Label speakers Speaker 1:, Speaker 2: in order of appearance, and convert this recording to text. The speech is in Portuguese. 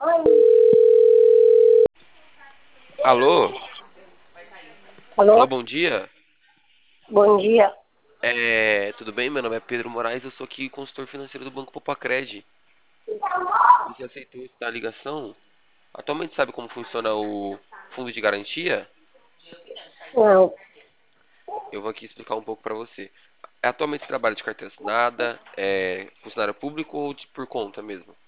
Speaker 1: Alô? Alô,
Speaker 2: Alô?
Speaker 1: bom dia.
Speaker 2: Bom dia.
Speaker 1: Tudo bem? Meu nome é Pedro Moraes, eu sou aqui consultor financeiro do Banco Popacred. Você aceitou esta ligação? Atualmente sabe como funciona o fundo de garantia?
Speaker 2: Não,
Speaker 1: Eu vou aqui explicar um pouco para você. Atualmente você trabalha de carteira assinada, funcionário público ou por conta mesmo?